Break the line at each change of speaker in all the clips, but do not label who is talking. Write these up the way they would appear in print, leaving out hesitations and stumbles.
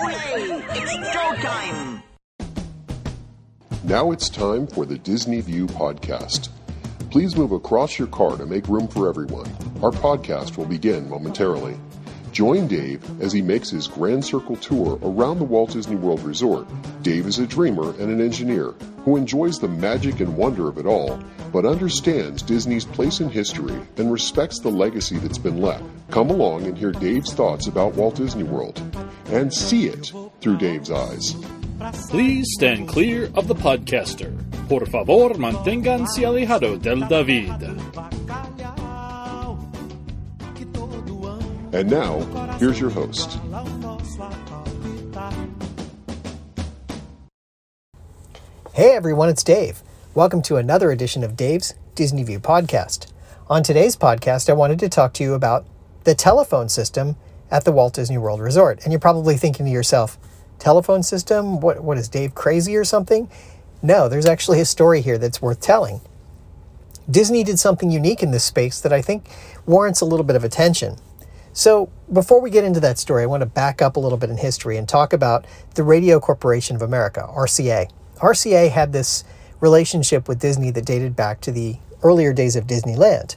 Olé! It's showtime!
Now it's time for the Disney View podcast. Please move across your car to make room for everyone. Our podcast will begin momentarily. Join Dave as he makes his Grand Circle tour around the Walt Disney World Resort. Dave is a dreamer and an engineer who enjoys the magic and wonder of it all, but understands Disney's place in history and respects the legacy that's been left. Come along and hear Dave's thoughts about Walt Disney World and see it through Dave's eyes.
Please stand clear of the podcaster. Por favor, manténganse alejado del David.
And now, here's your host.
Hey everyone, it's Dave. Welcome to another edition of Dave's Disney View podcast. On today's podcast, I wanted to talk to you about the telephone system at the Walt Disney World Resort. And you're probably thinking to yourself, telephone system? What is Dave crazy or something? No, there's actually a story here that's worth telling. Disney did something unique in this space that I think warrants a little bit of attention. So before we get into that story, I want to back up a little bit in history and talk about the Radio Corporation of America, RCA. RCA had this relationship with Disney that dated back to the earlier days of Disneyland.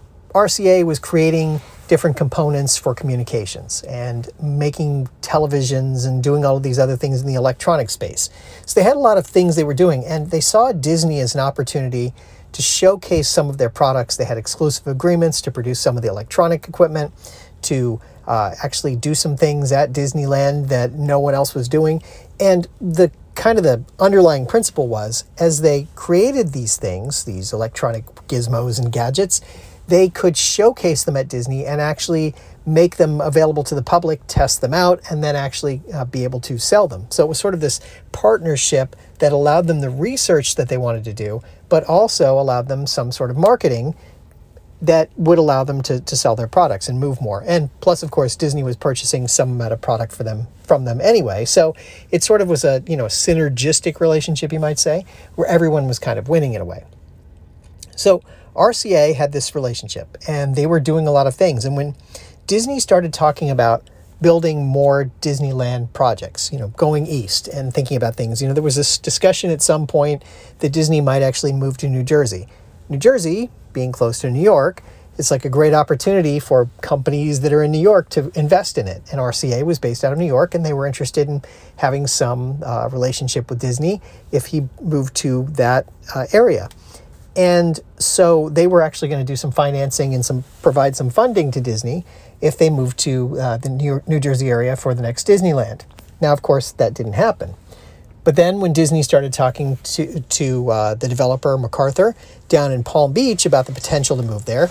RCA was creating different components for communications and making televisions and doing all of these other things in the electronic space. So they had a lot of things they were doing, and they saw Disney as an opportunity to showcase some of their products. They had exclusive agreements to produce some of the electronic equipment, to actually do some things at Disneyland that no one else was doing. And the underlying principle was, as they created these things, these electronic gizmos and gadgets, they could showcase them at Disney and actually make them available to the public, test them out, and then actually be able to sell them. So it was sort of this partnership that allowed them the research that they wanted to do, but also allowed them some sort of marketing that would allow them to sell their products and move more. And plus, of course, Disney was purchasing some amount of product from them anyway. So it sort of was a synergistic relationship, you might say, where everyone was kind of winning in a way. So RCA had this relationship, and they were doing a lot of things. And when Disney started talking about building more Disneyland projects, going east and thinking about things, there was this discussion at some point that Disney might actually move to New Jersey. New Jersey, being close to New York, it's like a great opportunity for companies that are in New York to invest in it. And RCA was based out of New York, and they were interested in having some relationship with Disney if he moved to that area. And so they were actually going to do some financing and provide some funding to Disney if they moved to the New Jersey area for the next Disneyland. Now, of course, that didn't happen. But then when Disney started talking to the developer MacArthur down in Palm Beach about the potential to move there,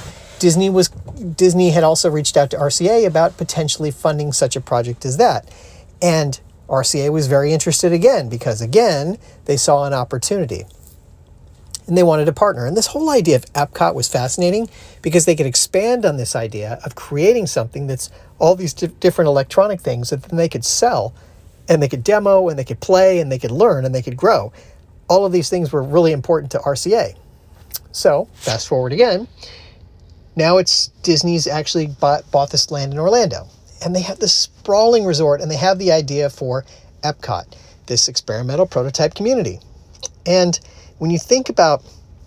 Disney had also reached out to RCA about potentially funding such a project as that. And RCA was very interested again because, again, they saw an opportunity. And they wanted to partner. And this whole idea of Epcot was fascinating because they could expand on this idea of creating something that's all these different electronic things that then they could sell, and they could demo, and they could play, and they could learn, and they could grow. All of these things were really important to RCA. So, fast forward again. Now it's Disney's actually bought this land in Orlando. And they have this sprawling resort, and they have the idea for Epcot, this experimental prototype community. And when you think about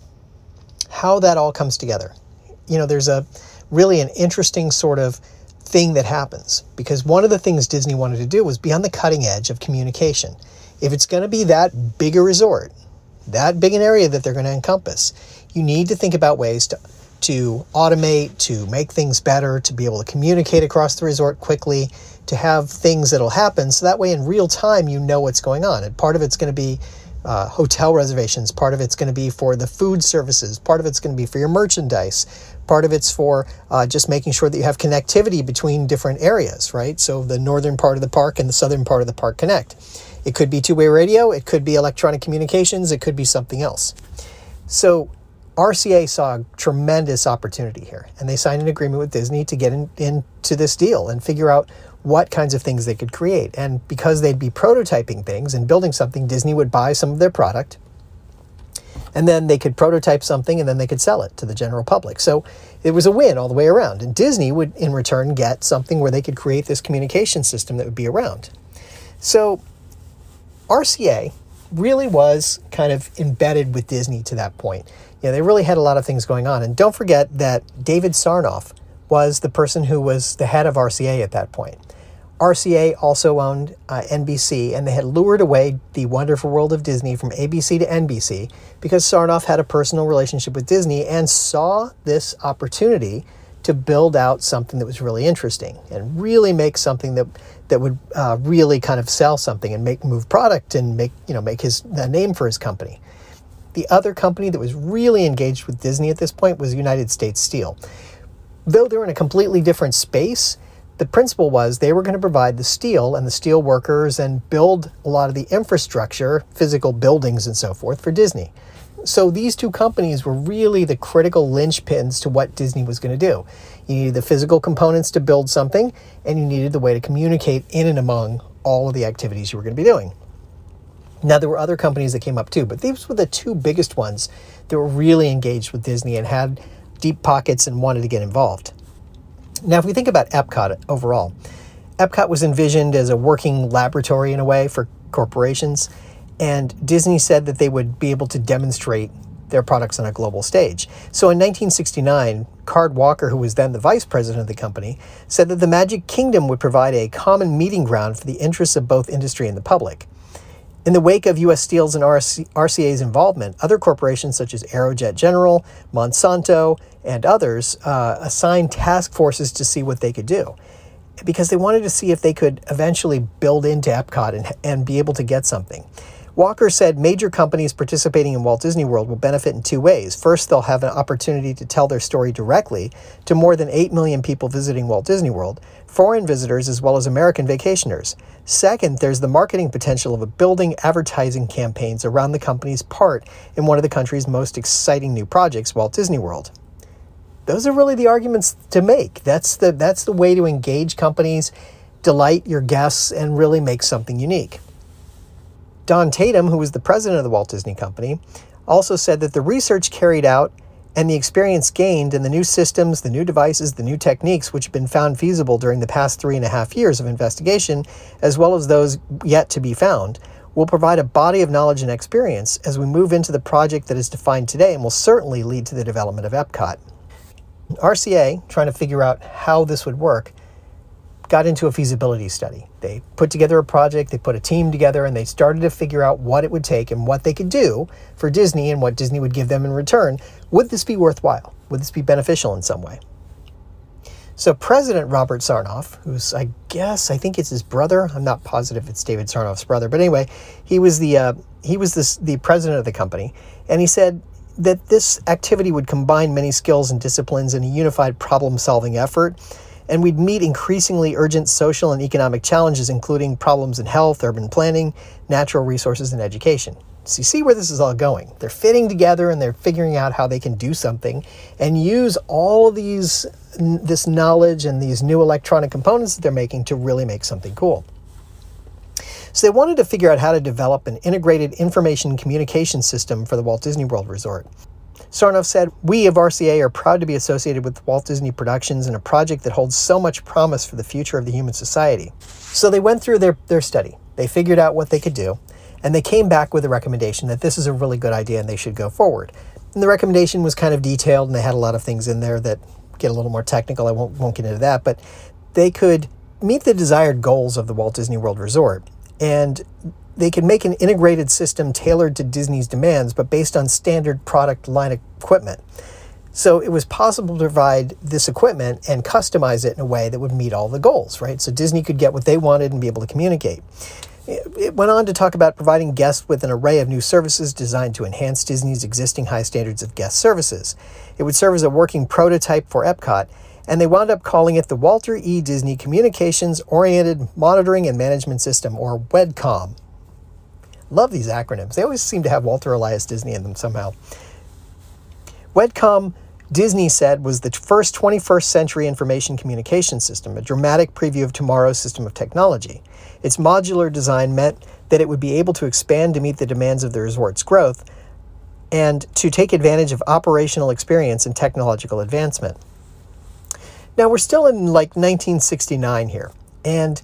how that all comes together, there's really an interesting sort of thing that happens, because one of the things Disney wanted to do was be on the cutting edge of communication. If it's going to be that big a resort, that big an area that they're going to encompass, you need to think about ways to automate, to make things better, to be able to communicate across the resort quickly, to have things that'll happen so that way in real time you know what's going on. And part of it's going to be hotel reservations, part of it's going to be for the food services, part of it's going to be for your merchandise, part of it's for just making sure that you have connectivity between different areas, right? So the northern part of the park and the southern part of the park connect. It could be two-way radio, it could be electronic communications, it could be something else. So RCA saw a tremendous opportunity here, and they signed an agreement with Disney to get into this deal and figure out what kinds of things they could create. And because they'd be prototyping things and building something, Disney would buy some of their product, and then they could prototype something, and then they could sell it to the general public. So it was a win all the way around. And Disney would, in return, get something where they could create this communication system that would be around. So RCA really was kind of embedded with Disney to that point. They really had a lot of things going on. And don't forget that David Sarnoff was the person who was the head of RCA at that point. RCA also owned NBC, and they had lured away the wonderful world of Disney from ABC to NBC because Sarnoff had a personal relationship with Disney and saw this opportunity to build out something that was really interesting and really make something that would really kind of sell something and move product and make his name for his company. The other company that was really engaged with Disney at this point was United States Steel. Though they're in a completely different space, the principle was they were going to provide the steel and the steel workers and build a lot of the infrastructure, physical buildings and so forth for Disney. So these two companies were really the critical linchpins to what Disney was going to do. You needed the physical components to build something, and you needed the way to communicate in and among all of the activities you were going to be doing. Now, there were other companies that came up too, but these were the two biggest ones that were really engaged with Disney and had deep pockets and wanted to get involved. Now, if we think about Epcot overall, Epcot was envisioned as a working laboratory in a way for corporations, and Disney said that they would be able to demonstrate their products on a global stage. So in 1969, Card Walker, who was then the vice president of the company, said that the Magic Kingdom would provide a common meeting ground for the interests of both industry and the public. In the wake of U.S. Steel's and RCA's involvement, other corporations such as Aerojet General, Monsanto, and others assigned task forces to see what they could do, because they wanted to see if they could eventually build into Epcot and be able to get something. Walker said major companies participating in Walt Disney World will benefit in two ways. First, they'll have an opportunity to tell their story directly to more than 8 million people visiting Walt Disney World, foreign visitors as well as American vacationers. Second, there's the marketing potential of building advertising campaigns around the company's part in one of the country's most exciting new projects, Walt Disney World. Those are really the arguments to make. That's the way to engage companies, delight your guests, and really make something unique. Don Tatum, who was the president of the Walt Disney Company, also said that the research carried out and the experience gained in the new systems, the new devices, the new techniques, which have been found feasible during the past 3.5 years of investigation, as well as those yet to be found, will provide a body of knowledge and experience as we move into the project that is defined today and will certainly lead to the development of Epcot. RCA, trying to figure out how this would work, got into a feasibility study. They put together a project, they put a team together, and they started to figure out what it would take and what they could do for Disney and what Disney would give them in return. Would this be worthwhile? Would this be beneficial in some way? So President Robert Sarnoff, who's I think it's his brother. I'm not positive it's David Sarnoff's brother, but anyway, he was the president of the company, and he said that this activity would combine many skills and disciplines in a unified problem-solving effort, and we'd meet increasingly urgent social and economic challenges, including problems in health, urban planning, natural resources, and education. So you see where this is all going. They're fitting together and they're figuring out how they can do something and use all of this knowledge and these new electronic components that they're making to really make something cool. So they wanted to figure out how to develop an integrated information communication system for the Walt Disney World Resort. Sarnoff said, "We of RCA are proud to be associated with Walt Disney Productions in a project that holds so much promise for the future of the human society." So they went through their study. They figured out what they could do, and they came back with a recommendation that this is a really good idea and they should go forward. And the recommendation was kind of detailed, and they had a lot of things in there that get a little more technical. I won't get into that, but they could meet the desired goals of the Walt Disney World Resort, and they could make an integrated system tailored to Disney's demands, but based on standard product line equipment. So it was possible to provide this equipment and customize it in a way that would meet all the goals, right? So Disney could get what they wanted and be able to communicate. It went on to talk about providing guests with an array of new services designed to enhance Disney's existing high standards of guest services. It would serve as a working prototype for Epcot, and they wound up calling it the Walter E. Disney Communications Oriented Monitoring and Management System, or WEDCOM. Love these acronyms. They always seem to have Walter Elias Disney in them somehow. WEDCOM, Disney said, was the first 21st century information communication system, a dramatic preview of tomorrow's system of technology. Its modular design meant that it would be able to expand to meet the demands of the resort's growth and to take advantage of operational experience and technological advancement. Now, we're still in 1969 here, and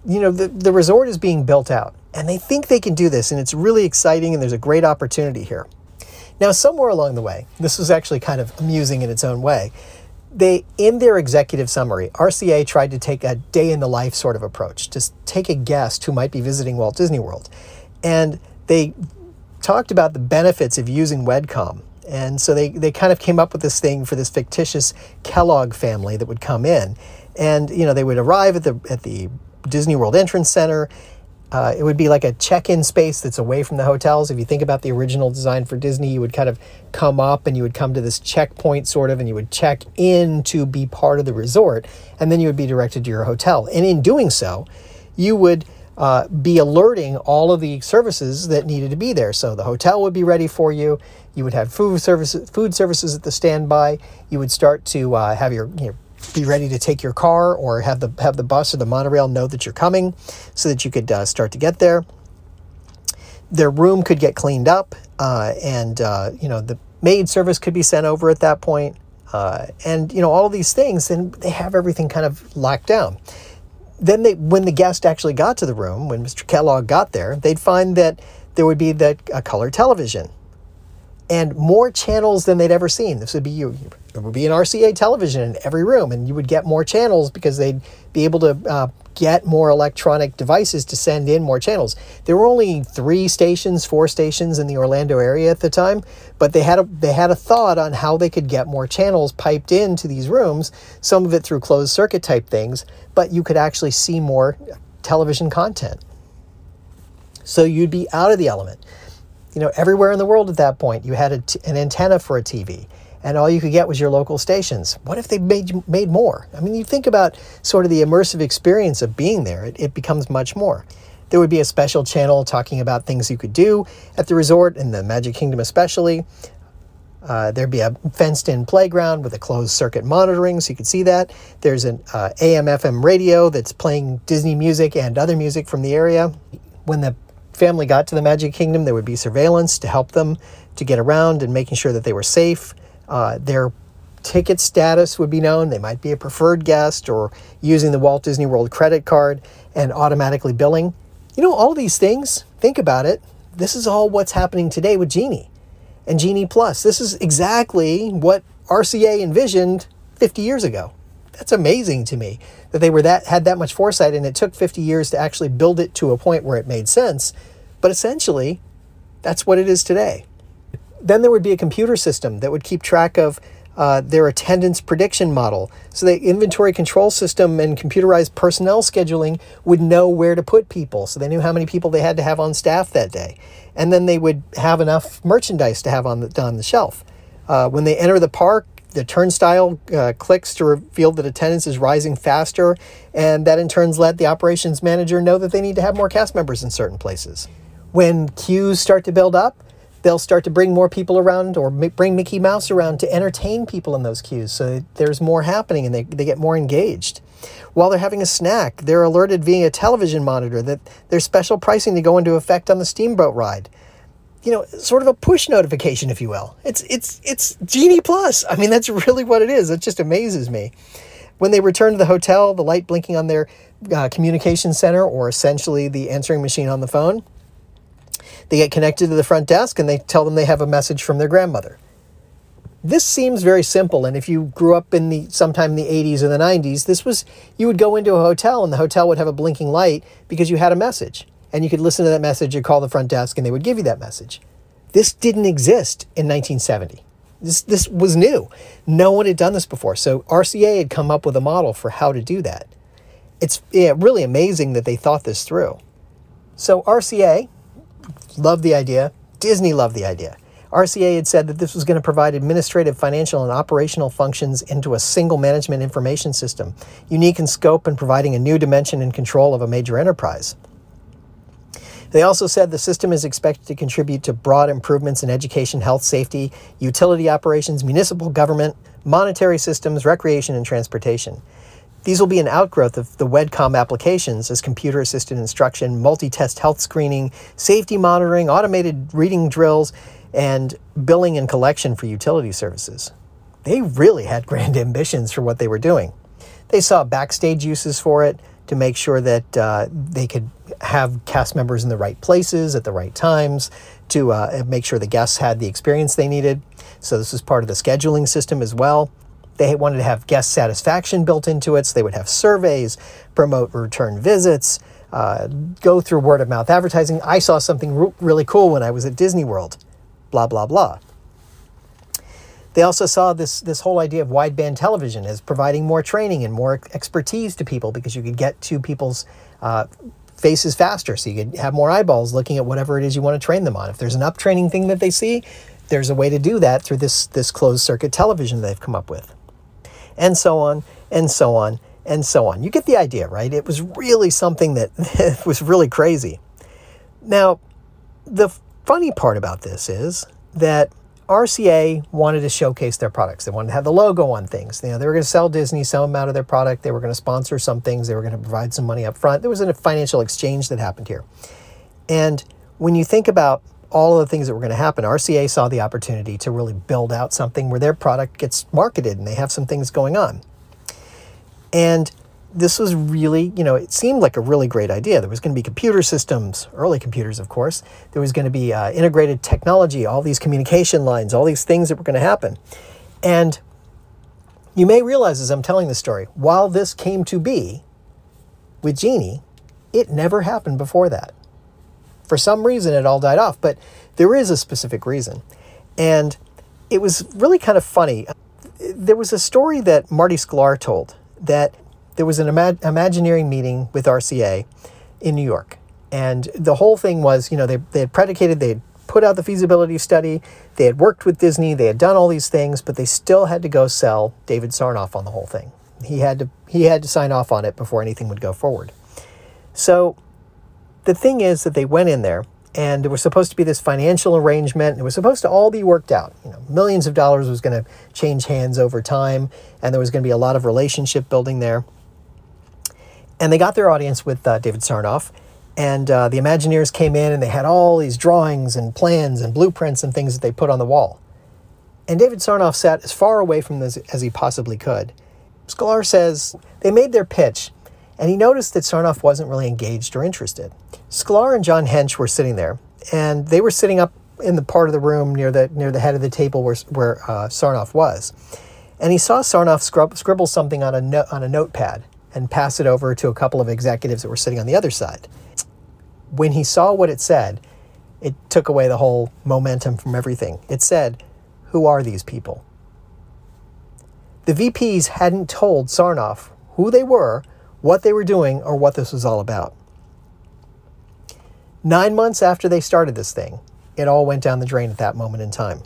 the resort is being built out, and they think they can do this, and it's really exciting, and there's a great opportunity here. Now, somewhere along the way, this was actually kind of amusing in its own way, in their executive summary, RCA tried to take a day in the life sort of approach, just take a guest who might be visiting Walt Disney World. And they talked about the benefits of using WEDCOM. And so they kind of came up with this thing for this fictitious Kellogg family that would come in. And, they would arrive at the Disney World Entrance Center. It would be like a check-in space that's away from the hotels. If you think about the original design for Disney, you would kind of come up and you would come to this checkpoint sort of, and you would check in to be part of the resort, and then you would be directed to your hotel. And in doing so, you would be alerting all of the services that needed to be there. So the hotel would be ready for you. You would have food services at the standby. You would start to have be ready to take your car, or have the bus or the monorail know that you're coming, so that you could start to get there. Their room could get cleaned up, and the maid service could be sent over at that point, and all of these things. Then they have everything kind of locked down. Then when the guest actually got to the room, when Mr. Kellogg got there, they'd find that there would be a color television, and more channels than they'd ever seen. This would be There would be an RCA television in every room, and you would get more channels because they'd be able to get more electronic devices to send in more channels. There were only 4 stations in the Orlando area at the time, but they had a thought on how they could get more channels piped into these rooms, some of it through closed circuit type things, but you could actually see more television content. So you'd be out of the element. Everywhere in the world at that point, you had an antenna for a TV, and all you could get was your local stations. What if they made more? I mean, you think about sort of the immersive experience of being there, it becomes much more. There would be a special channel talking about things you could do at the resort, in the Magic Kingdom especially. There'd be a fenced-in playground with a closed-circuit monitoring, so you could see that. There's an AM/FM radio that's playing Disney music and other music from the area. When the family got to the Magic Kingdom, there would be surveillance to help them to get around and making sure that they were safe. Their ticket status would be known. They might be a preferred guest or using the Walt Disney World credit card and automatically billing. All of these things, think about it. This is all what's happening today with Genie and Genie Plus. This is exactly what RCA envisioned 50 years ago. That's amazing to me that they had that much foresight, and it took 50 years to actually build it to a point where it made sense. But essentially, that's what it is today. Then there would be a computer system that would keep track of their attendance prediction model. So the inventory control system and computerized personnel scheduling would know where to put people. So they knew how many people they had to have on staff that day. And then they would have enough merchandise to have on the shelf. When they enter the park, the turnstile clicks to reveal that attendance is rising faster, and that in turn let the operations manager know that they need to have more cast members in certain places. When queues start to build up, they'll start to bring more people around, or bring Mickey Mouse around to entertain people in those queues, so there's more happening and they get more engaged. While they're having a snack, they're alerted via a television monitor that there's special pricing to go into effect on the Steamboat ride. Sort of a push notification, if you will. It's Genie Plus. I mean, that's really what it is. It just amazes me. When they return to the hotel, the light blinking on their communication center, or essentially the answering machine on the phone, they get connected to the front desk and they tell them they have a message from their grandmother. This seems very simple, and if you grew up sometime in the 80s or the 90s, you would go into a hotel and the hotel would have a blinking light because you had a message. And you could listen to that message or call the front desk and they would give you that message. This didn't exist in 1970. This was new. No one had done this before. So RCA had come up with a model for how to do that. It's really amazing that they thought this through. So RCA loved the idea. Disney loved the idea. RCA had said that this was going to provide administrative, financial, and operational functions into a single management information system, unique in scope and providing a new dimension and control of a major enterprise. They also said the system is expected to contribute to broad improvements in education, health, safety, utility operations, municipal government, monetary systems, recreation, and transportation. These will be an outgrowth of the WEDCOM applications as computer-assisted instruction, multi-test health screening, safety monitoring, automated reading drills, and billing and collection for utility services. They really had grand ambitions for what they were doing. They saw backstage uses for it, to make sure that they could have cast members in the right places at the right times, to make sure the guests had the experience they needed. So this was part of the scheduling system as well. They wanted to have guest satisfaction built into it, so they would have surveys, promote return visits, go through word of mouth advertising. I saw something really cool when I was at Disney World, blah, blah, blah. They also saw this whole idea of wideband television as providing more training and more expertise to people, because you could get to people's faces faster, so you could have more eyeballs looking at whatever it is you want to train them on. If there's an up-training thing that they see, there's a way to do that through this closed-circuit television they've come up with. And so on, and so on, and so on. You get the idea, right? It was really something that was really crazy. Now, the funny part about this is that RCA wanted to showcase their products. They wanted to have the logo on things. You know, they were going to sell Disney some amount of their product. They were going to sponsor some things. They were going to provide some money up front. There was a financial exchange that happened here. And when you think about all of the things that were going to happen, RCA saw the opportunity to really build out something where their product gets marketed and they have some things going on. And this was really, it seemed like a really great idea. There was going to be computer systems, early computers, of course. There was going to be integrated technology, all these communication lines, all these things that were going to happen. And you may realize as I'm telling this story, while this came to be with Genie, it never happened before that. For some reason, it all died off, but there is a specific reason. And it was really kind of funny. There was a story that Marty Sklar told that there was an Imagineering meeting with RCA in New York. And the whole thing was, they had predicated, they had put out the feasibility study, they had worked with Disney, they had done all these things, but they still had to go sell David Sarnoff on the whole thing. He had to sign off on it before anything would go forward. So the thing is that they went in there, and there was supposed to be this financial arrangement. It was supposed to all be worked out. Millions of dollars was going to change hands over time, and there was going to be a lot of relationship building there. And they got their audience with David Sarnoff, and the Imagineers came in, and they had all these drawings and plans and blueprints and things that they put on the wall. And David Sarnoff sat as far away from this as he possibly could. Sklar says they made their pitch, and he noticed that Sarnoff wasn't really engaged or interested. Sklar and John Hench were sitting there, and they were sitting up in the part of the room near the head of the table where Sarnoff was. And he saw Sarnoff scribble something on a notepad and pass it over to a couple of executives that were sitting on the other side. When he saw what it said, it took away the whole momentum from everything. It said, "Who are these people?" The VPs hadn't told Sarnoff who they were, what they were doing, or what this was all about. 9 months after they started this thing, it all went down the drain at that moment in time.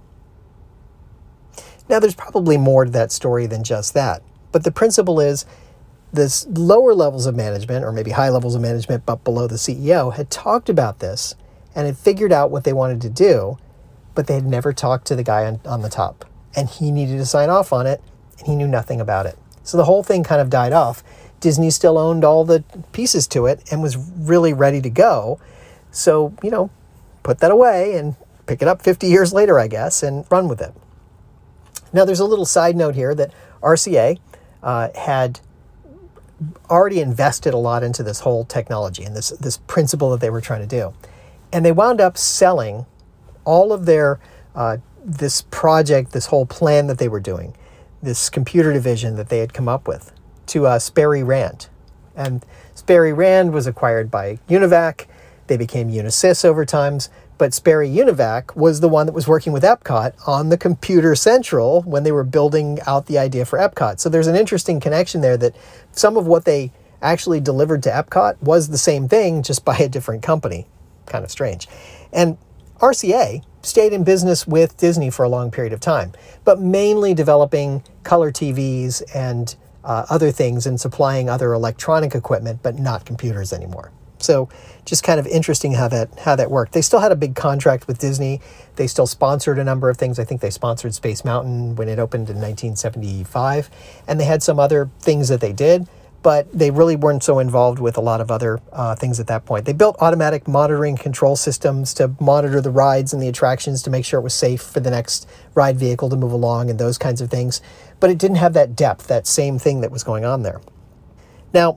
Now, there's probably more to that story than just that, but the principle is this lower levels of management, or maybe high levels of management but below the CEO, had talked about this and had figured out what they wanted to do, but they had never talked to the guy on the top. And he needed to sign off on it, and he knew nothing about it. So the whole thing kind of died off. Disney still owned all the pieces to it and was really ready to go. So, put that away and pick it up 50 years later, I guess, and run with it. Now, there's a little side note here that RCA had already invested a lot into this whole technology and this principle that they were trying to do. And they wound up selling all of their, this project, this whole plan that they were doing, this computer division that they had come up with, to Sperry Rand. And Sperry Rand was acquired by Univac. They became Unisys over time, but Sperry Univac was the one that was working with Epcot on the Computer Central when they were building out the idea for Epcot. So there's an interesting connection there that some of what they actually delivered to Epcot was the same thing, just by a different company. Kind of strange. And RCA stayed in business with Disney for a long period of time, but mainly developing color TVs and other things and supplying other electronic equipment, but not computers anymore. So just kind of interesting how that worked. They still had a big contract with Disney. They still sponsored a number of things. I think they sponsored Space Mountain when it opened in 1975. And they had some other things that they did, but they really weren't so involved with a lot of other things at that point. They built automatic monitoring control systems to monitor the rides and the attractions to make sure it was safe for the next ride vehicle to move along and those kinds of things. But it didn't have that depth, that same thing that was going on there. Now,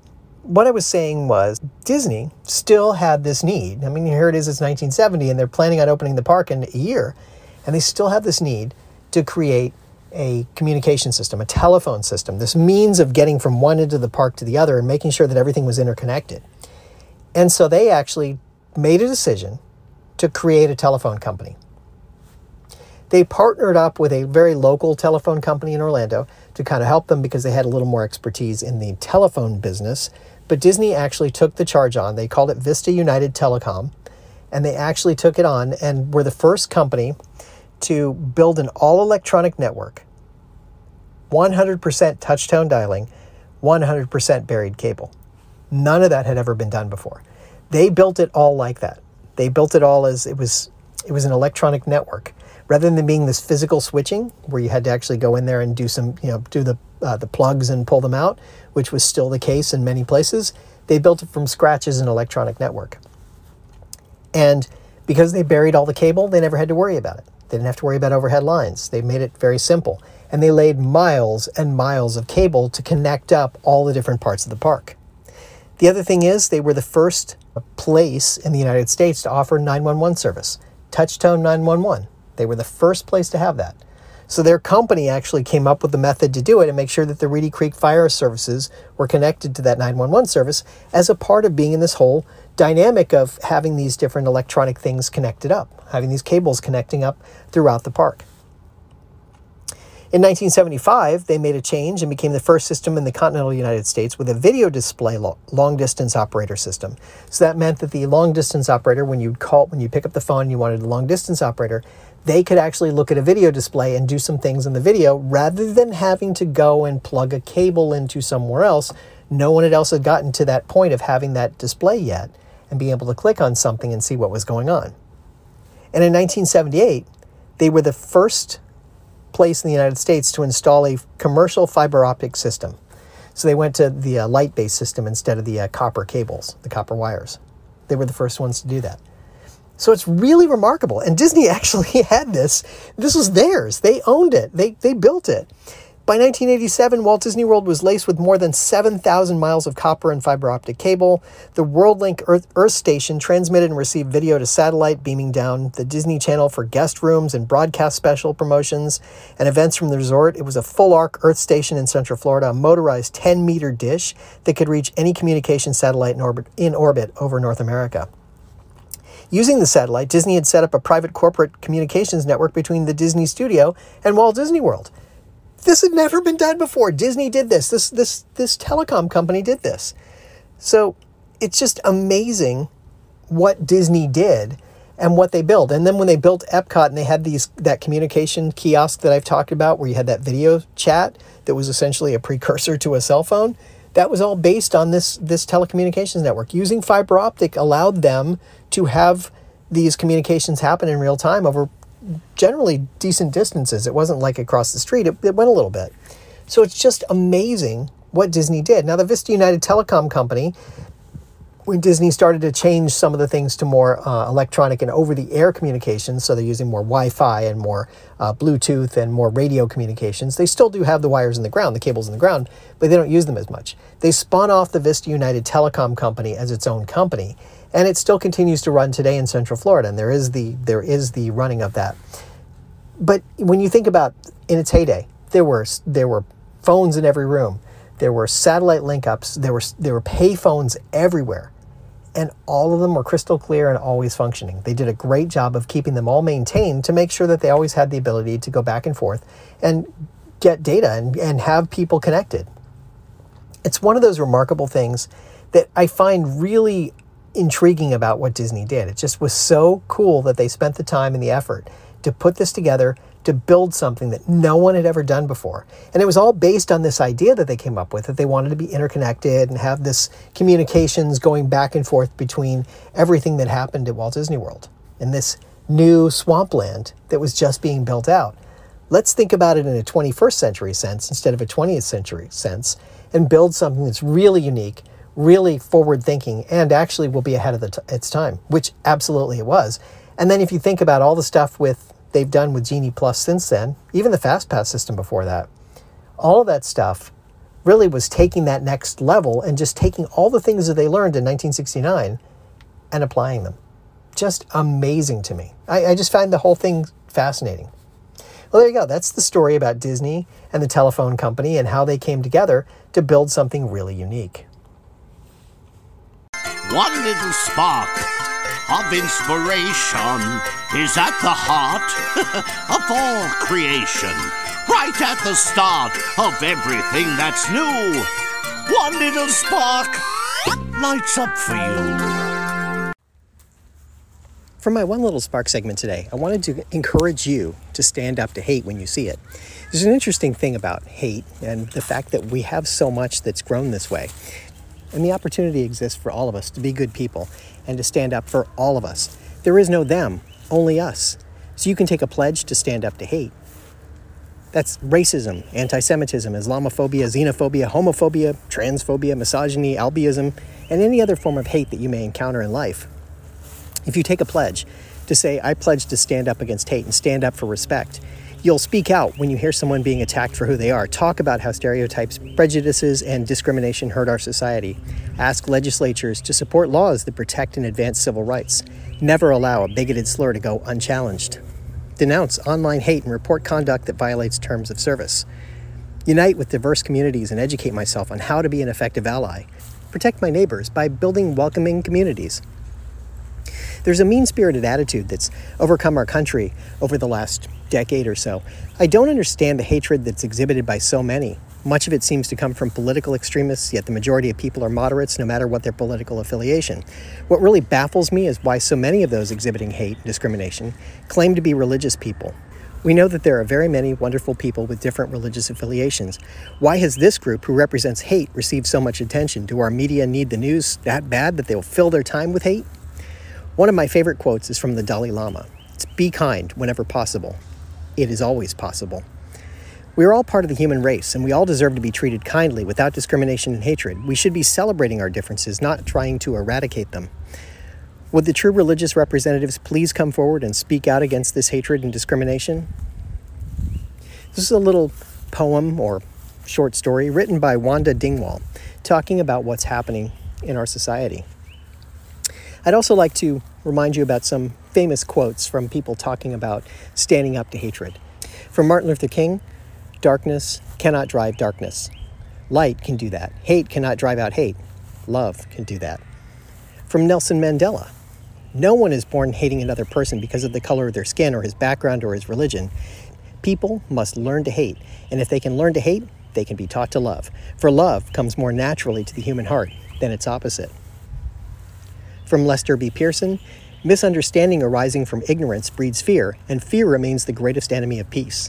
what I was saying was Disney still had this need. I mean, here it is, it's 1970, and they're planning on opening the park in a year, and they still have this need to create a communication system, a telephone system, this means of getting from one end of the park to the other and making sure that everything was interconnected. And so they actually made a decision to create a telephone company. They partnered up with a very local telephone company in Orlando to kind of help them because they had a little more expertise in the telephone business. But Disney actually took the charge on. They called it Vista United Telecom, and they actually took it on and were the first company to build an all-electronic network, 100% touch-tone dialing, 100% buried cable. None of that had ever been done before. They built it all like that. They built it all as it was an electronic network. Rather than being this physical switching where you had to actually go in there and do the plugs and pull them out, which was still the case in many places, they built it from scratch as an electronic network. And because they buried all the cable, they never had to worry about it. They didn't have to worry about overhead lines. They made it very simple. And they laid miles and miles of cable to connect up all the different parts of the park. The other thing is they were the first place in the United States to offer 911 service, touch-tone 911. They were the first place to have that. So their company actually came up with the method to do it and make sure that the Reedy Creek Fire Services were connected to that 911 service as a part of being in this whole dynamic of having these different electronic things connected up, having these cables connecting up throughout the park. In 1975, they made a change and became the first system in the continental United States with a video display long-distance operator system. So that meant that the long-distance operator, when you pick up the phone and you wanted a long-distance operator, they could actually look at a video display and do some things in the video rather than having to go and plug a cable into somewhere else. No one else had gotten to that point of having that display yet and being able to click on something and see what was going on. And in 1978, they were the first place in the United States to install a commercial fiber optic system. So they went to the light-based system instead of the copper cables, the copper wires. They were the first ones to do that. So it's really remarkable. And Disney actually had this. This was theirs. They owned it. They built it. By 1987, Walt Disney World was laced with more than 7,000 miles of copper and fiber optic cable. The WorldLink Earth Station transmitted and received video to satellite, beaming down the Disney Channel for guest rooms and broadcast special promotions and events from the resort. It was a full-arc Earth Station in Central Florida, a motorized 10-meter dish that could reach any communication satellite in orbit over North America. Using the satellite, Disney had set up a private corporate communications network between the Disney Studio and Walt Disney World. This had never been done before. Disney did this. This telecom company did this. So it's just amazing what Disney did and what they built. And then when they built Epcot and they had that communication kiosk that I've talked about where you had that video chat that was essentially a precursor to a cell phone, that was all based on this telecommunications network. Using fiber optic allowed them to have these communications happen in real time over generally decent distances. It wasn't like across the street. It went a little bit. So it's just amazing what Disney did. Now, the Vista United Telecom Company, when Disney started to change some of the things to more electronic and over-the-air communications, so they're using more Wi-Fi and more Bluetooth and more radio communications, they still do have the wires in the ground, the cables in the ground, but they don't use them as much. They spun off the Vista United Telecom Company as its own company, and it still continues to run today in Central Florida, and there is the running of that. But when you think about in its heyday, there were phones in every room. There were satellite link-ups. There were pay phones everywhere. And all of them were crystal clear and always functioning. They did a great job of keeping them all maintained to make sure that they always had the ability to go back and forth and get data and have people connected. It's one of those remarkable things that I find really intriguing about what Disney did. It just was so cool that they spent the time and the effort to put this together, to build something that no one had ever done before. And it was all based on this idea that they came up with, that they wanted to be interconnected and have this communications going back and forth between everything that happened at Walt Disney World in this new swampland that was just being built out. Let's think about it in a 21st century sense instead of a 20th century sense and build something that's really unique, really forward-thinking, and actually will be ahead of its time, which absolutely it was. And then if you think about all the stuff they've done with Genie Plus since then, even the FastPass system before that, all of that stuff really was taking that next level and just taking all the things that they learned in 1969 and applying them. Just amazing to me. I just find the whole thing fascinating. Well, there you go. That's the story about Disney and the telephone company and how they came together to build something really unique.
One little spark of inspiration is at the heart of all creation, right at the start of everything that's new. One little spark lights up for you.
For my One Little Spark segment today, I wanted to encourage you to stand up to hate when you see it. There's an interesting thing about hate and the fact that we have so much that's grown this way. And the opportunity exists for all of us to be good people and to stand up for all of us. There is no them, only us. So you can take a pledge to stand up to hate. That's racism, anti-Semitism, Islamophobia, xenophobia, homophobia, transphobia, misogyny, albiism, and any other form of hate that you may encounter in life. If you take a pledge to say, I pledge to stand up against hate and stand up for respect, you'll speak out when you hear someone being attacked for who they are. Talk about how stereotypes, prejudices, and discrimination hurt our society. Ask legislatures to support laws that protect and advance civil rights. Never allow a bigoted slur to go unchallenged. Denounce online hate and report conduct that violates terms of service. Unite with diverse communities and educate myself on how to be an effective ally. Protect my neighbors by building welcoming communities. There's a mean-spirited attitude that's overcome our country over the last decade or so. I don't understand the hatred that's exhibited by so many. Much of it seems to come from political extremists, yet the majority of people are moderates no matter what their political affiliation. What really baffles me is why so many of those exhibiting hate and discrimination claim to be religious people. We know that there are very many wonderful people with different religious affiliations. Why has this group, who represents hate, received so much attention? Do our media need the news that bad that they'll fill their time with hate? One of my favorite quotes is from the Dalai Lama. It's be kind whenever possible. It is always possible. We are all part of the human race, and we all deserve to be treated kindly without discrimination and hatred. We should be celebrating our differences, not trying to eradicate them. Would the true religious representatives please come forward and speak out against this hatred and discrimination? This is a little poem or short story written by Wanda Dingwall, talking about what's happening in our society. I'd also like to remind you about some famous quotes from people talking about standing up to hatred. From Martin Luther King, darkness cannot drive darkness. Light can do that. Hate cannot drive out hate. Love can do that. From Nelson Mandela, no one is born hating another person because of the color of their skin or his background or his religion. People must learn to hate, and if they can learn to hate, they can be taught to love. For love comes more naturally to the human heart than its opposite. From Lester B. Pearson, misunderstanding arising from ignorance breeds fear, and fear remains the greatest enemy of peace.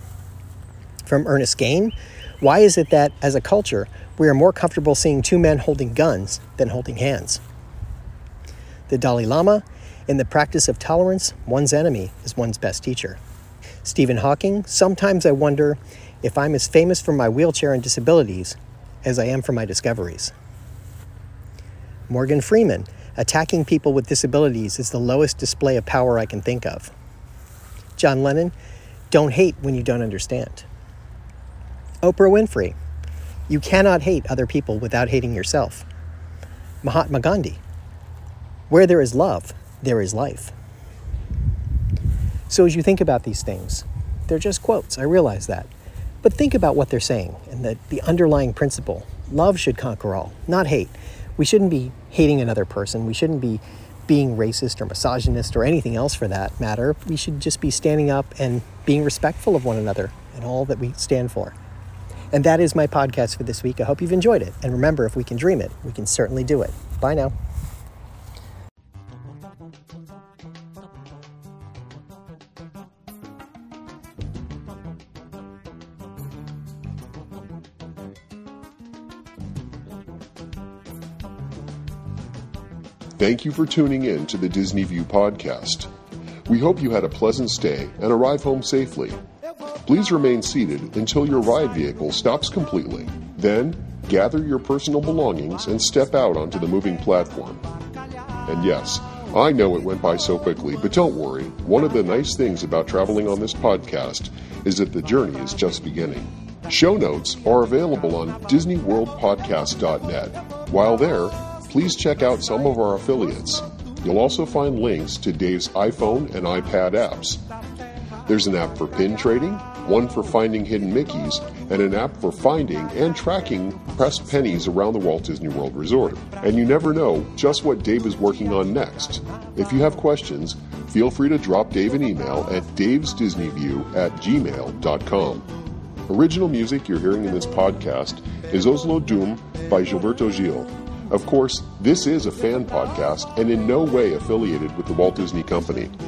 From Ernest Gain, why is it that, as a culture, we are more comfortable seeing two men holding guns than holding hands? The Dalai Lama, in the practice of tolerance, one's enemy is one's best teacher. Stephen Hawking, sometimes I wonder if I'm as famous for my wheelchair and disabilities as I am for my discoveries. Morgan Freeman, attacking people with disabilities is the lowest display of power I can think of. John Lennon, don't hate when you don't understand. Oprah Winfrey, you cannot hate other people without hating yourself. Mahatma Gandhi, where there is love, there is life. So as you think about these things, they're just quotes, I realize that. But think about what they're saying and the underlying principle. Love should conquer all, not hate. We shouldn't be hating another person. We shouldn't be being racist or misogynist or anything else for that matter. We should just be standing up and being respectful of one another and all that we stand for. And that is my podcast for this week. I hope you've enjoyed it. And remember, if we can dream it, we can certainly do it. Bye now.
Thank you for tuning in to the Disney View podcast. We hope you had a pleasant stay and arrive home safely. Please remain seated until your ride vehicle stops completely. Then, gather your personal belongings and step out onto the moving platform. And yes, I know it went by so quickly, but don't worry. One of the nice things about traveling on this podcast is that the journey is just beginning. Show notes are available on DisneyWorldPodcast.net. While there, please check out some of our affiliates. You'll also find links to Dave's iPhone and iPad apps. There's an app for pin trading, one for finding hidden Mickeys, and an app for finding and tracking pressed pennies around the Walt Disney World Resort. And you never know just what Dave is working on next. If you have questions, feel free to drop Dave an email at davesdisneyview@gmail.com. Original music you're hearing in this podcast is Oslo Doom by Gilberto Gil. Of course, this is a fan podcast and in no way affiliated with the Walt Disney Company.